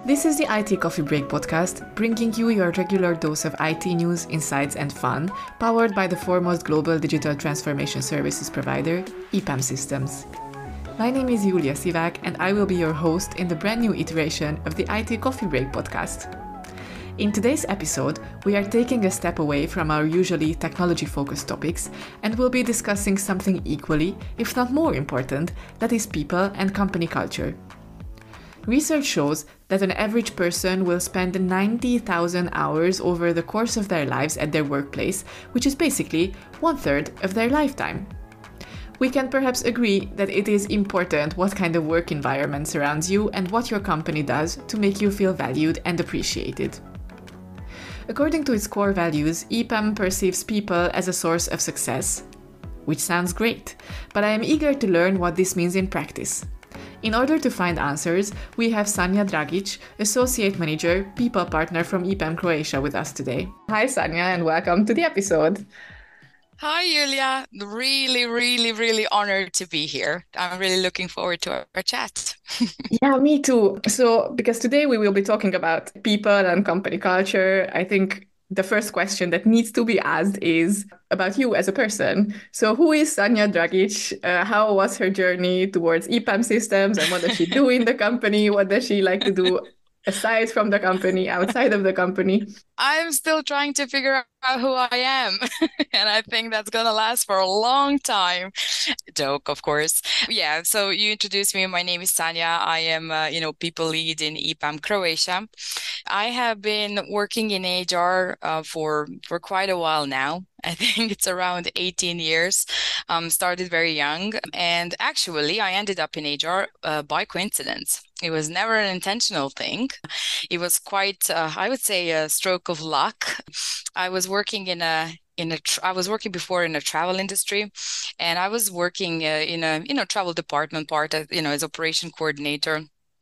This is the IT Coffee Break podcast, bringing you your regular dose of IT news, insights, and fun, powered by the foremost global digital transformation services provider, EPAM Systems. My name is Julia Sivák, and I will be your host in the brand new iteration of the IT Coffee Break podcast. In today's episode, we are taking a step away from our usually technology-focused topics and will be discussing something equally, if not more important, that is people and company culture. Research shows that an average person will spend 90,000 hours over the course of their lives at their workplace, which is basically 1/3 of their lifetime. We can perhaps agree that it is important what kind of work environment surrounds you and what your company does to make you feel valued and appreciated. According to its core values, EPAM perceives people as a source of success, which sounds great, but I am eager to learn what this means in practice. In order to find answers, we have Sanja Dragic, Associate Manager, People Partner from EPAM Croatia with us today. Hi Sanja, and welcome to the episode. Hi, Julia. Really honored to be here. I'm really looking forward to our chat. Yeah, me too. So, because today we will be talking about people and company culture, I think the first question that needs to be asked is about you as a person. So, who is Sanja Dragic? How was her journey towards EPAM Systems, and what does she do in the company? What does she like to do aside from the company, outside of the company? I'm still trying to figure out who I am. And I think that's going to last for a long time. Joke, of course. Yeah, so you introduced me. My name is Sanja. I am, people lead in EPAM Croatia. I have been working in HR for quite a while now. I think it's around 18 years. Started very young. And actually, I ended up in HR by coincidence. It was never an intentional thing. It was quite, I would say, a stroke of luck. I was working I was working before in a travel industry, and I was working in a travel department part, as operation coordinator.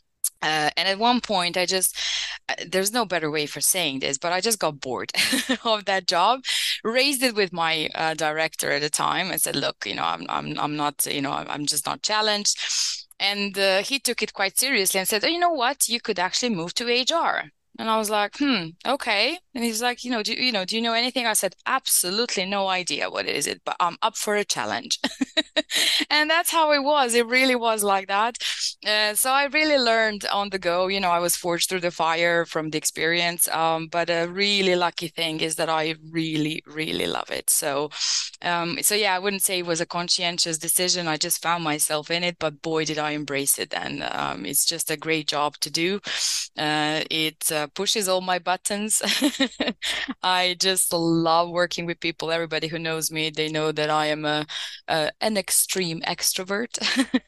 And at one point, there's no better way for saying this, but I just got bored of that job, raised it with my director at the time. I said, look, I'm not, I'm just not challenged. And he took it quite seriously and said, oh, you know what? You could actually move to HR. And I was like, okay. And he's like, do you know anything? I said, absolutely no idea what it is, but I'm up for a challenge. And that's how it was. It really was like that. So I really learned on the go. I was forged through the fire from the experience. But a really lucky thing is that I really love it. So yeah, I wouldn't say it was a conscientious decision. I just found myself in it, but boy, did I embrace it. And it's just a great job to do. It pushes all my buttons. I just love working with people. Everybody who knows me, they know that I am an extreme extrovert.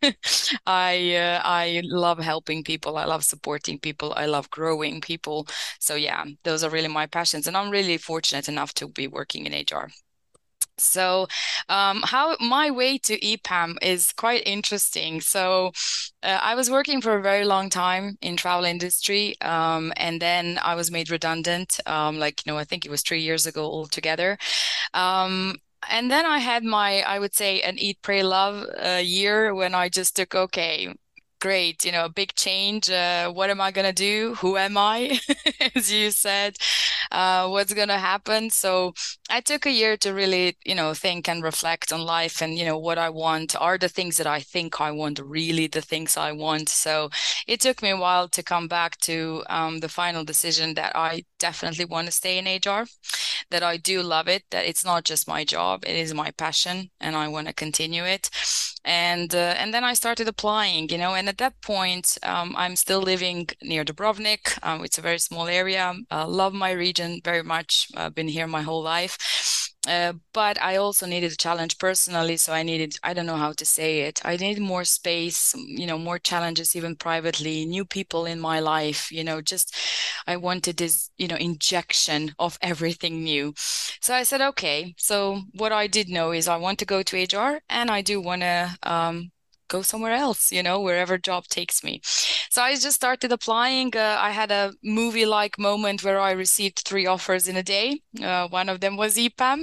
I love helping people. I love supporting people. I love growing people. So yeah, those are really my passions. And I'm really fortunate enough to be working in HR. So how my way to EPAM is quite interesting. So I was working for a very long time in travel industry, and then I was made redundant. I think it was 3 years ago altogether. And then I had I would say, an eat, pray, love year when I just took, okay, great, a big change. What am I going to do? Who am I? As you said, what's going to happen? So I took a year to really, think and reflect on life and, what I want. Are the things that I think I want really the things I want? So it took me a while to come back to the final decision that I definitely want to stay in HR, that I do love it, that it's not just my job, it is my passion, and I want to continue it. And then I started applying, and at that point, I'm still living near Dubrovnik. It's a very small area. Love my region very much. I've been here my whole life. But I also needed a challenge personally. So I don't know how to say it. I needed more space, more challenges, even privately, new people in my life, I wanted this, injection of everything new. So I said, okay, so what I did know is I want to go to HR, and I do want to go somewhere else, wherever job takes me. So I just started applying. I had a movie-like moment where I received 3 offers in a day. One of them was EPAM.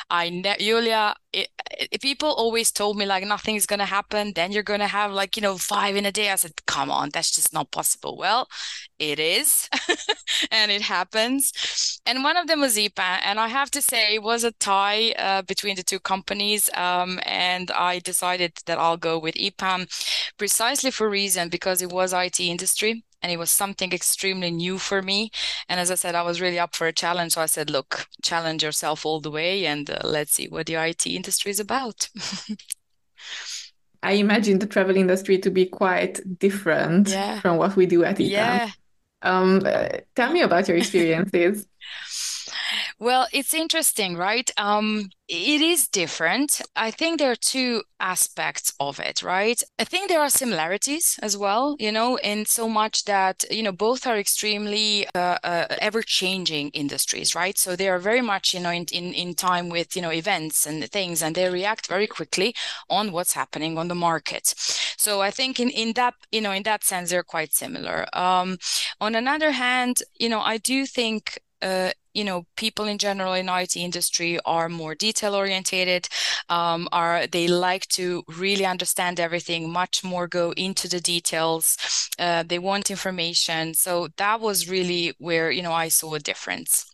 Julia, people always told me like nothing's gonna happen. Then you're gonna have like, 5 in a day. I said, come on, that's just not possible. Well, it is, and it happens. And one of them was EPAM, and I have to say it was a tie between the two companies. And I decided that I'll go with EPAM precisely for reason because it was IT industry and it was something extremely new for me. And as I said, I was really up for a challenge. So I said, look, challenge yourself all the way and let's see what the IT industry is about. I imagine the travel industry to be quite different Yeah. from what we do at EPAM. Yeah. Tell me about your experiences. Well, it's interesting, right? It is different. I think there are two aspects of it, right? I think there are similarities as well, in so much that, both are extremely ever-changing industries, right? So they are very much, in time with, events and things, and they react very quickly on what's happening on the market. So I think in that sense, they're quite similar. On another hand, I do think people in general in IT industry are more detail orientated, they like to really understand everything, much more go into the details. They want information. So that was really where, I saw a difference.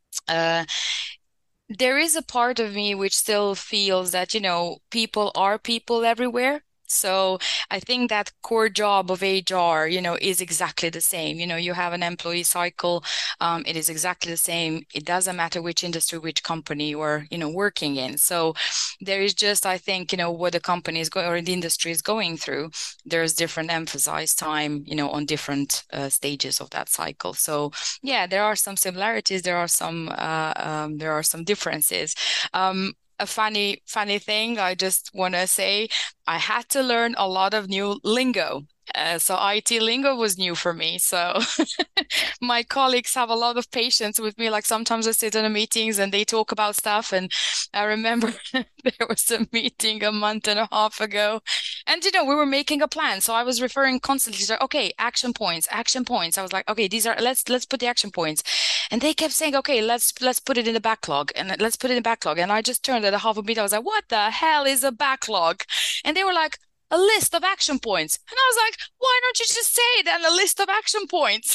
There is a part of me which still feels that, people are people everywhere. So I think that core job of HR, is exactly the same. You have an employee cycle. It is exactly the same. It doesn't matter which industry, which company you're, working in. So there is just, I think, what the company is going or the industry is going through. There's different emphasis time, on different stages of that cycle. So yeah, there are some similarities. There are some differences. A funny thing I just want to say, I had to learn a lot of new lingo. So IT lingo was new for me. So my colleagues have a lot of patience with me. Like sometimes I sit in the meetings and they talk about stuff. And I remember there was a meeting a month and a half ago, and we were making a plan. So I was referring constantly to, okay, action points, action points. I was like, okay, these are let's put the action points. And they kept saying, okay, let's put it in the backlog and let's put it in the backlog. And I just turned at a half a beat. I was like, what the hell is a backlog? And they were like, a list of action points. And I was like, why don't you just say then a list of action points?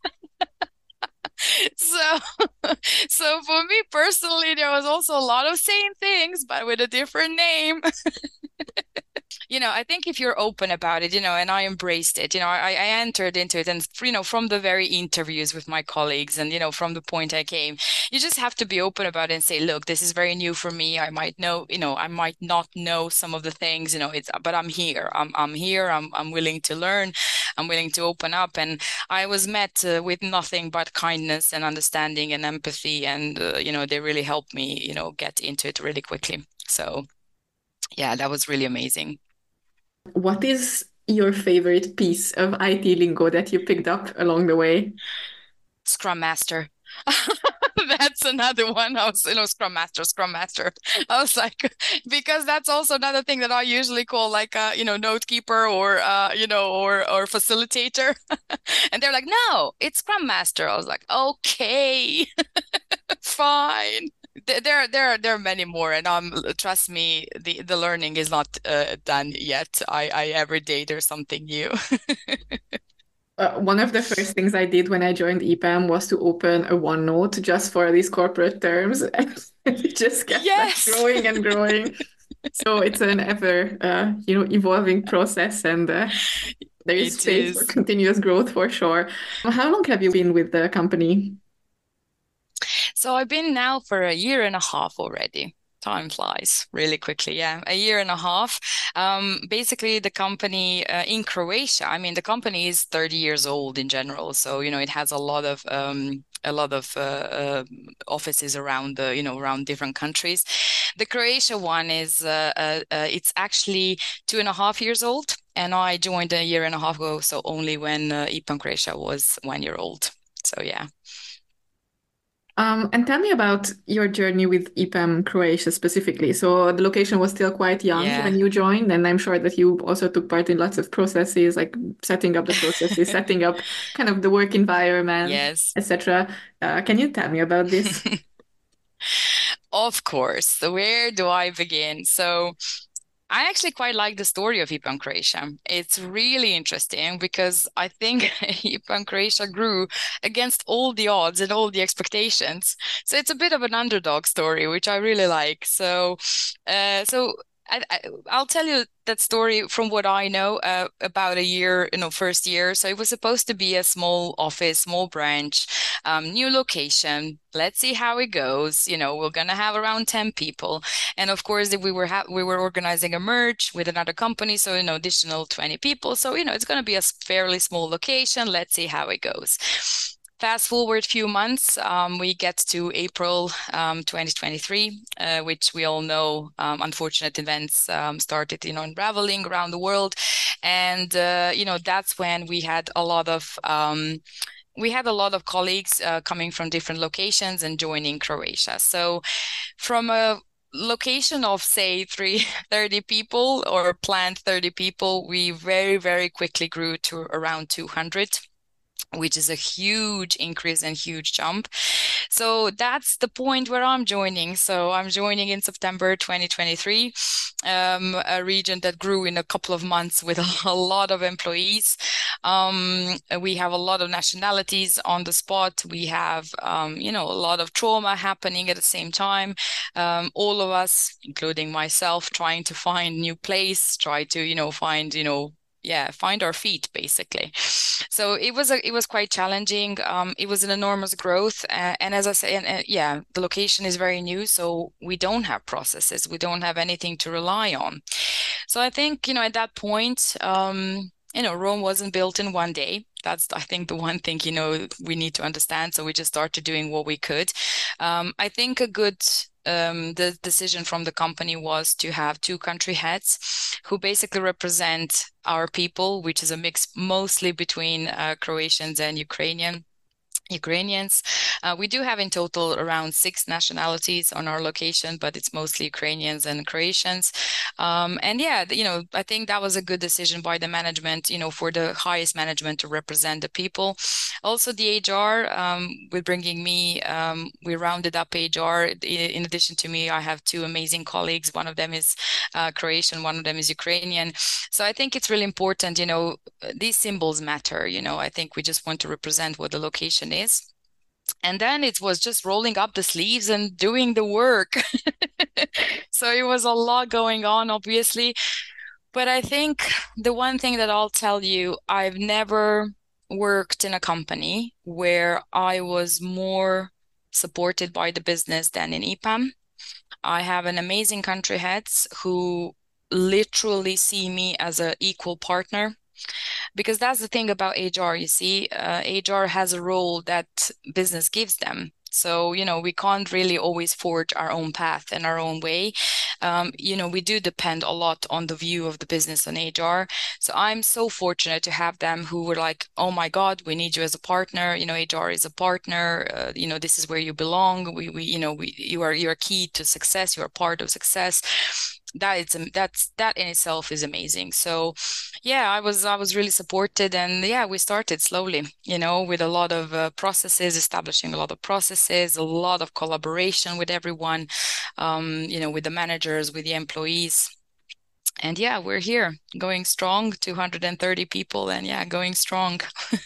So, so for me personally, there was also a lot of same things, but with a different name. I think if you're open about it, and I embraced it, I entered into it and, from the very interviews with my colleagues and, from the point I came, you just have to be open about it and say, look, this is very new for me. I might know, I might not know some of the things, but I'm here. I'm here. I'm willing to learn. I'm willing to open up. And I was met with nothing but kindness and understanding and empathy. And, they really helped me, get into it really quickly. So yeah, that was really amazing. What is your favorite piece of IT lingo that you picked up along the way? Scrum Master. That's another one. I was, Scrum Master, Scrum Master. I was like, because that's also another thing that I usually call like, note keeper or, or facilitator. And they're like, no, it's Scrum Master. I was like, okay, fine. There are many more, and trust me, the learning is not done yet. I every day there's something new. One of the first things I did when I joined EPAM was to open a OneNote just for these corporate terms. And it just kept like Yes, growing and growing. So it's an ever, evolving process, and there is it space for is. continuous growth for sure. How long have you been with the company? So I've been now for a year and a half already. Time flies really quickly. Yeah, a year and a half. Basically, the company in Croatia. I mean, the company is 30 years old in general, so it has a lot of offices around around different countries. The Croatia one is it's actually 2.5 years old, and I joined a year and a half ago, so only when EPAM Croatia was 1 year old. So yeah. And tell me about your journey with EPAM Croatia specifically. So the location was still quite young Yeah. when you joined, and I'm sure that you also took part in lots of processes, like setting up the processes, setting up kind of the work environment, Yes. etc. Can you tell me about this? Of course. So where do I begin? So I actually quite like the story of EPAM Croatia. It's really interesting because I think EPAM Croatia grew against all the odds and all the expectations. So it's a bit of an underdog story, which I really like. I'll tell you that story from what I know about a year, first year. So it was supposed to be a small office, small branch, new location. Let's see how it goes. We're gonna have around 10 people. And of course, we were organizing a merge with another company, so additional 20 people. So it's going to be a fairly small location. Let's see how it goes. Fast forward a few months, we get to April 2023, which we all know unfortunate events started, unraveling around the world, and that's when we had a lot of colleagues coming from different locations and joining Croatia. So from a location of say 30 people or planned 30 people, we very, very quickly grew to around 200, which is a huge increase and huge jump. So that's the point where I'm joining. So I'm joining in September 2023, a region that grew in a couple of months with a lot of employees. We have a lot of nationalities on the spot. We have, a lot of trauma happening at the same time. All of us, including myself, trying to find new place, try to, find our feet basically. So it was quite challenging. It was an enormous growth, and as I say, yeah, the location is very new, so we don't have processes, we don't have anything to rely on. So I think at that point, Rome wasn't built in one day. That's, I think, the one thing we need to understand. So we just started doing what we could. I think the decision from the company was to have two country heads who basically represent our people, which is a mix mostly between Croatians and Ukrainians. We do have in total around 6 nationalities on our location, but it's mostly Ukrainians and Croatians. And yeah, I think that was a good decision by the management, for the highest management to represent the people. Also, the HR, with bringing me, we rounded up HR. In addition to me, I have 2 amazing colleagues. One of them is Croatian, one of them is Ukrainian. So I think it's really important, these symbols matter. I think we just want to represent what the location is. And then it was just rolling up the sleeves and doing the work. So it was a lot going on, obviously. But I think the one thing that I'll tell you, I've never worked in a company where I was more supported by the business than in EPAM. I have an amazing country heads who literally see me as an equal partner. Because that's the thing about HR, you see, HR has a role that business gives them. So, we can't really always forge our own path and our own way. We do depend a lot on the view of the business on HR. So I'm so fortunate to have them who were like, oh my God, we need you as a partner. HR is a partner. This is where you belong. You're key to success. You're part of success. That in itself is amazing. So yeah, I was really supported, and yeah, we started slowly, with a lot of processes, establishing a lot of processes, a lot of collaboration with everyone, with the managers, with the employees. And yeah, we're here going strong, 230 people, and yeah, going strong.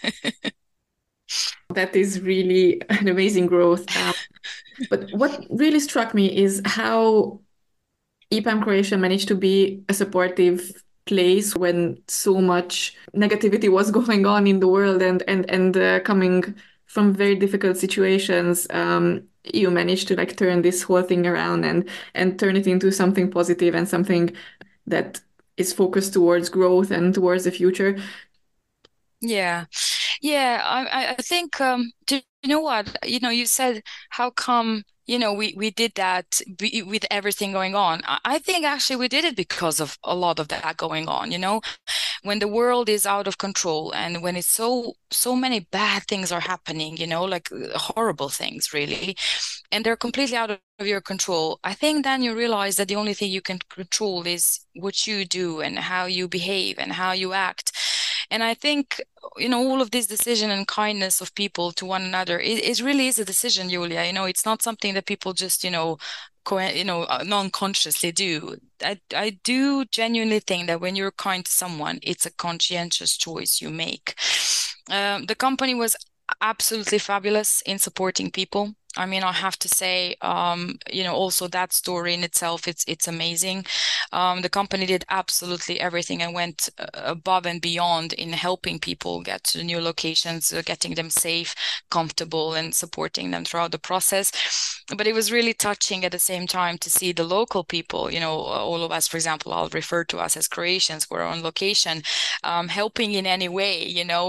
That is really an amazing growth. But what really struck me is how EPAM Croatia managed to be a supportive place when so much negativity was going on in the world and coming from very difficult situations. You managed to like turn this whole thing around and turn it into something positive and something that is focused towards growth and towards the future. Yeah. Yeah, I think do you know what? You said how come, we did that with everything going on. I think actually we did it because of a lot of that going on, when the world is out of control and when it's so many bad things are happening, like horrible things really, and they're completely out of your control. I think then you realize that the only thing you can control is what you do and how you behave and how you act. And I think, all of this decision and kindness of people to one another, it really is a decision, Julia. It's not something that people just, non-consciously do. I do genuinely think that when you're kind to someone, it's a conscientious choice you make. The company was absolutely fabulous in supporting people. I mean, I have to say, also that story in itself, it's amazing. The company did absolutely everything and went above and beyond in helping people get to new locations, getting them safe, comfortable, and supporting them throughout the process. But it was really touching at the same time to see the local people, all of us, for example, I'll refer to us as Croatians, who are on location, helping in any way,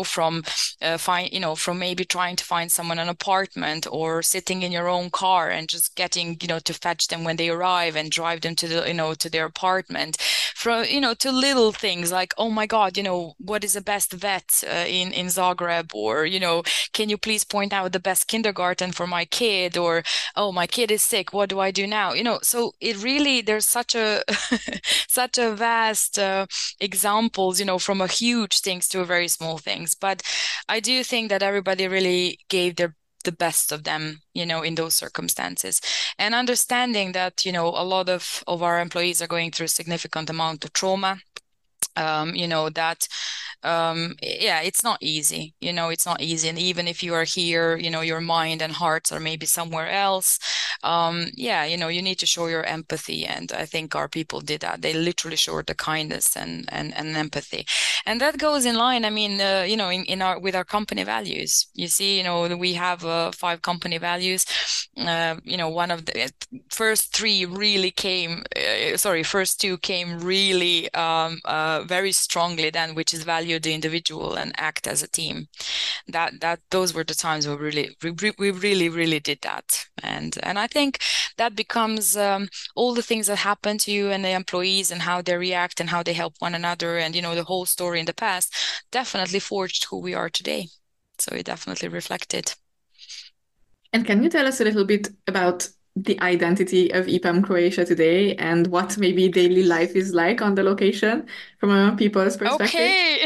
from maybe trying to find someone an apartment or sitting in your own car and just getting, to fetch them when they arrive and drive them to to their apartment. From, to little things like, oh my God, what is the best vet in Zagreb? Or, can you please point out the best kindergarten for my kid? Or, oh, my kid is sick. What do I do now? So it really, there's such a such a vast examples, from a huge things to a very small things. But I do think that everybody really gave the best of them, in those circumstances, and understanding that, a lot of our employees are going through a significant amount of trauma. That yeah, it's not easy. It's not easy. And even if you are here, your mind and hearts are maybe somewhere else. Yeah, you need to show your empathy. And I think our people did that. They literally showed the kindness and empathy. And that goes in line, I mean, in our with our company values. You see, we have 5 company values. One of the first 3 really came, first 2 came really very strongly then, which is value the individual and act as a team. Those were the times we really did that. And I think that becomes all the things that happen to you and the employees and how they react and how they help one another, and the whole story in the past definitely forged who we are today. So it definitely reflected. And can you tell us a little bit about the identity of EPAM Croatia today and what maybe daily life is like on the location from a people's perspective? Okay.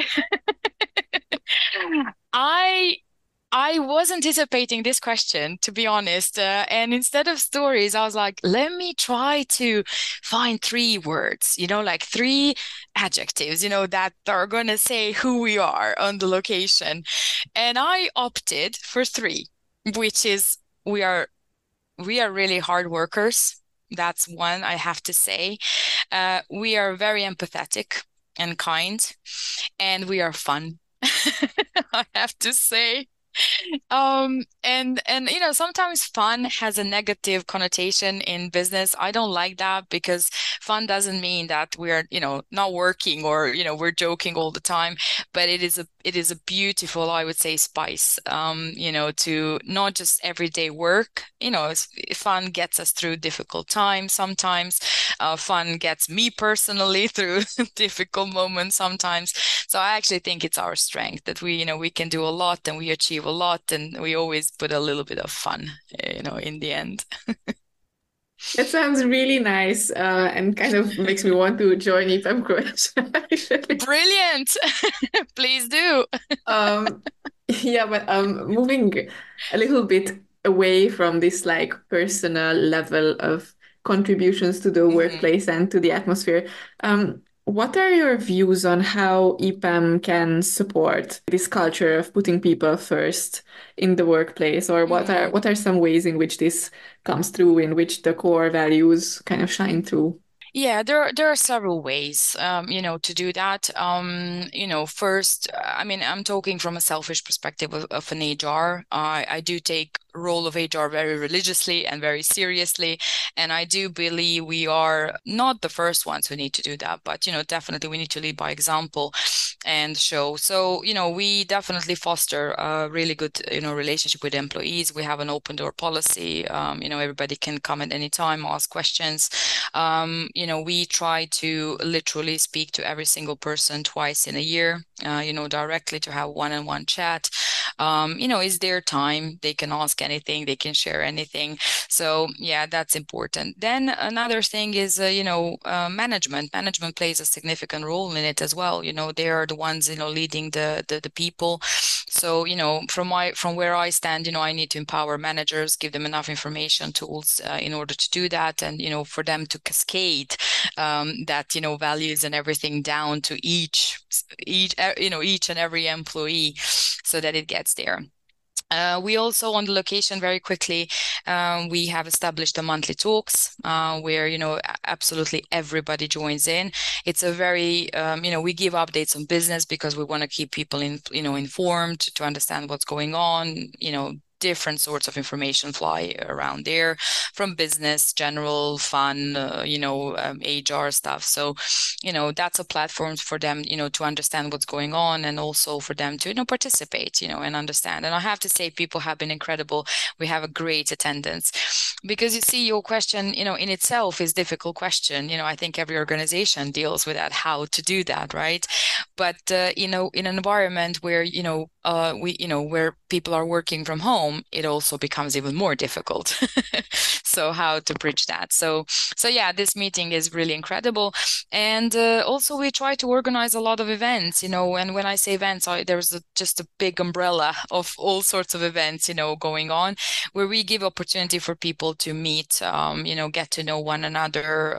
I I was anticipating this question, to be honest. And instead of stories, I was like, let me try to find 3 words, like 3 adjectives, that are going to say who we are on the location. And I opted for 3, which is we are really hard workers. That's one I have to say. We are very empathetic and kind, and we are fun. I have to say. And sometimes fun has a negative connotation in business. I don't like that, because fun doesn't mean that we're, not working or, we're joking all the time, but it is a beautiful, I would say, spice, to not just everyday work. Fun gets us through difficult times sometimes. Fun gets me personally through difficult moments sometimes. So I actually think it's our strength that we can do a lot and we achieve a lot, and we always put a little bit of fun, in the end. That sounds really nice, and kind of makes me want to join EPAM Croatia, actually. Brilliant. Please do. Um, yeah, but moving a little bit away from this like personal level of contributions to the Mhm. workplace and to the atmosphere, what are your views on how EPAM can support this culture of putting people first in the workplace, or Mhm. what are some ways in which this comes through, in which the core values kind of shine through? Yeah, there are several ways, to do that. First, I mean, I'm talking from a selfish perspective of an HR. I do take role of HR very religiously and very seriously, and I do believe we are not the first ones who need to do that, but definitely we need to lead by example and show. So, we definitely foster a really good, relationship with employees. We have an open door policy. Everybody can come at any time, ask questions. We try to literally speak to every single person twice in a year, directly, to have one-on-one chat. Is their time. They can ask anything, they can share anything. So yeah, that's important. Then another thing is, management. Management plays a significant role in it as well. They are the ones, leading the people. So, from where I stand, I need to empower managers, give them enough information, tools, in order to do that. And, for them to cascade, that, values and everything down to each and every employee so that it gets there. We also, on the location, very quickly, we have established the monthly talks, where, absolutely everybody joins in. It's a very, we give updates on business because we want to keep people informed to understand what's going on, different sorts of information fly around there, from business, general, fun, HR stuff. So, that's a platform for them, to understand what's going on, and also for them to, participate, and understand. And I have to say, people have been incredible. We have a great attendance, because you see, your question, in itself is a difficult question. I think every organization deals with that, how to do that, right? But, in an environment where, where people are working from home, it also becomes even more difficult. So how to bridge that? So yeah, this meeting is really incredible. And also we try to organize a lot of events, and when I say events, there's just a big umbrella of all sorts of events, going on, where we give opportunity for people to meet, get to know one another,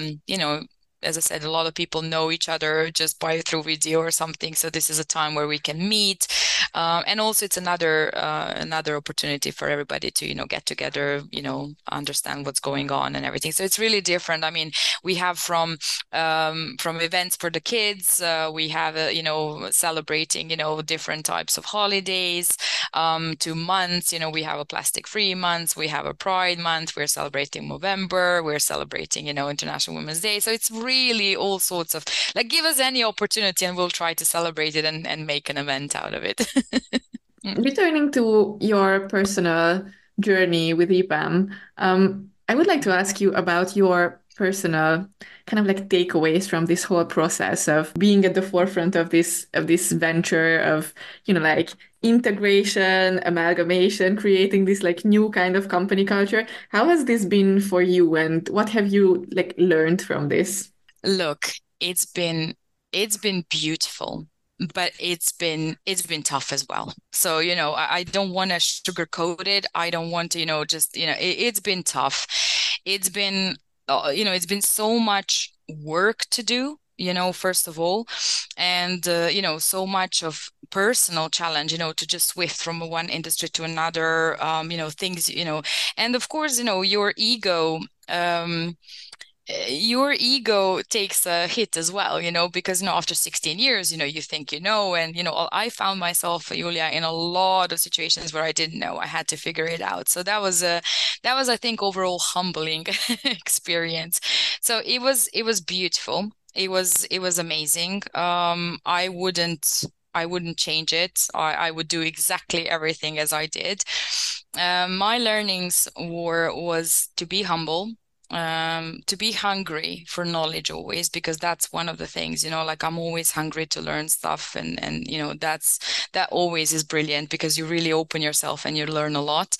as I said, a lot of people know each other just through video or something. So this is a time where we can meet. And also it's another opportunity for everybody to, get together, understand what's going on and everything. So it's really different. I mean, we have from events for the kids, we have, celebrating, different types of holidays, to months, we have a plastic-free month, we have a Pride month, we're celebrating November, we're celebrating, International Women's Day. So it's really all sorts of, give us any opportunity and we'll try to celebrate it and make an event out of it. Returning to your personal journey with EPAM, I would like to ask you about your personal kind of takeaways from this whole process of being at the forefront of this venture of, integration, amalgamation, creating this new kind of company culture. How has this been for you, and what have you learned from this? Look, it's been beautiful, but it's been tough as well. So, I don't want to sugarcoat it. I don't want to, it's been tough. It's been, it's been so much work to do, first of all, and, so much of personal challenge, to just swift from one industry to another, things, and of course, your ego takes a hit as well, because, after 16 years, you think, and, I found myself, Julia, in a lot of situations where I didn't know. I had to figure it out. So that was, I think, overall humbling experience. So it was beautiful. It was amazing. I wouldn't change it. I would do exactly everything as I did. My learnings was to be humble, to be hungry for knowledge always, because that's one of the things, I'm always hungry to learn stuff, and that always is brilliant, because you really open yourself and you learn a lot.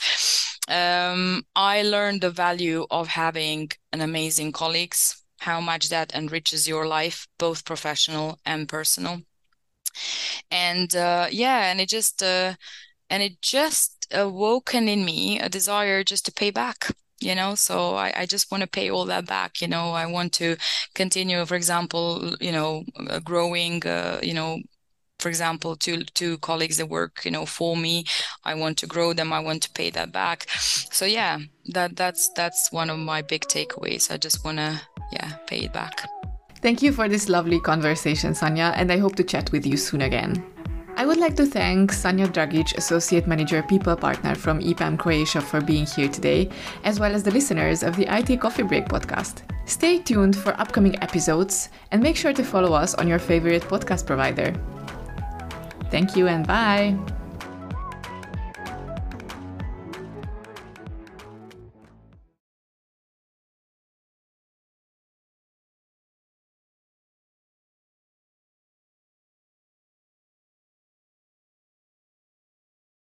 I learned the value of having an amazing colleagues, how much that enriches your life, both professional and personal. And and it just awoken in me a desire just to pay back. So I just want to pay all that back. I want to continue, for example, growing, for example, two colleagues that work, for me. I want to grow them. I want to pay that back. So yeah, that's one of my big takeaways. I just want to, pay it back. Thank you for this lovely conversation, Sanja, and I hope to chat with you soon again. I would like to thank Sanja Dragic, Associate Manager People Partner from EPAM Croatia, for being here today, as well as the listeners of the IT Coffee Break podcast. Stay tuned for upcoming episodes and make sure to follow us on your favorite podcast provider. Thank you and bye!